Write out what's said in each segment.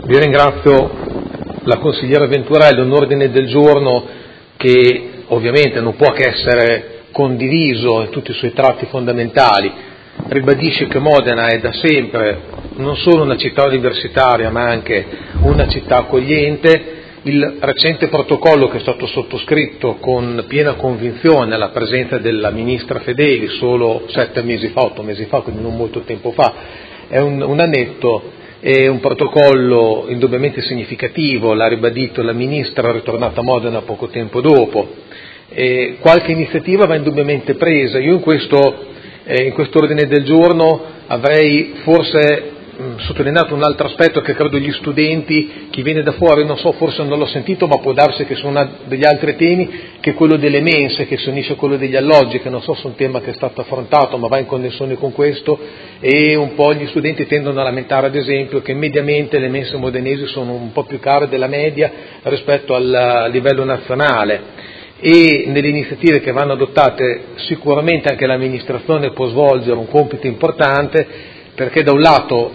Io ringrazio la consigliera Venturelli, un ordine del giorno che ovviamente non può che essere condiviso in tutti i suoi tratti fondamentali. Ribadisce che Modena è da sempre non solo una città universitaria ma anche una città accogliente. Il recente protocollo, che è stato sottoscritto con piena convinzione alla presenza della ministra Fedeli solo 7 mesi fa, 8 mesi fa, quindi non molto tempo fa, è un annetto. È un protocollo indubbiamente significativo, l'ha ribadito la Ministra, ritornata a Modena poco tempo dopo. Qualche iniziativa va indubbiamente presa. Io in questo ordine del giorno avrei forse sottolineato un altro aspetto che credo gli studenti, chi viene da fuori, non so, forse non l'ho sentito, ma può darsi che sono degli altri temi, che è quello delle mense, che si unisce a quello degli alloggi, che non so se è un tema che è stato affrontato, ma va in connessione con questo, e un po' gli studenti tendono a lamentare, ad esempio, che mediamente le mense modenesi sono un po' più care della media rispetto al livello nazionale. E nelle iniziative che vanno adottate sicuramente anche l'amministrazione può svolgere un compito importante, perché da un lato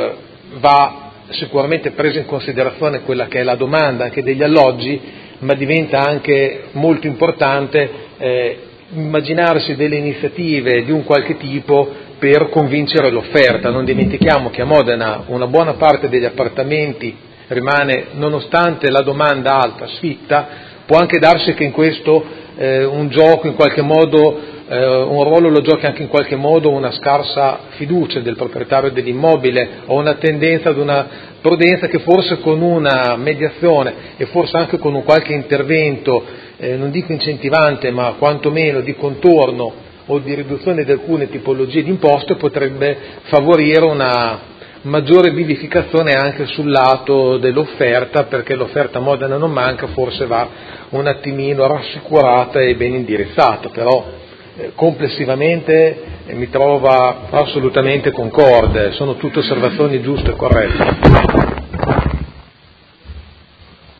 va sicuramente presa in considerazione quella che è la domanda anche degli alloggi, ma diventa anche molto importante immaginarsi delle iniziative di un qualche tipo per convincere l'offerta. Non dimentichiamo che a Modena una buona parte degli appartamenti rimane, nonostante la domanda alta, sfitta. Può anche darsi che in questo un gioco in qualche modo, un ruolo lo giochi anche in qualche modo una scarsa fiducia del proprietario dell'immobile o una tendenza ad una prudenza che forse con una mediazione e forse anche con un qualche intervento, non dico incentivante ma quantomeno di contorno o di riduzione di alcune tipologie di imposte, potrebbe favorire una maggiore vivificazione anche sul lato dell'offerta, perché l'offerta a Modena non manca, forse va un attimino rassicurata e ben indirizzata, però complessivamente mi trova assolutamente concorde, sono tutte osservazioni giuste e corrette.